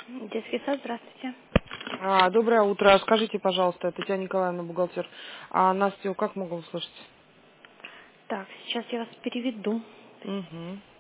Детский сад, здравствуйте. Доброе утро. Скажите, пожалуйста, Татьяна Николаевна, бухгалтер, Настю как могу услышать? Так, сейчас я вас переведу. Угу.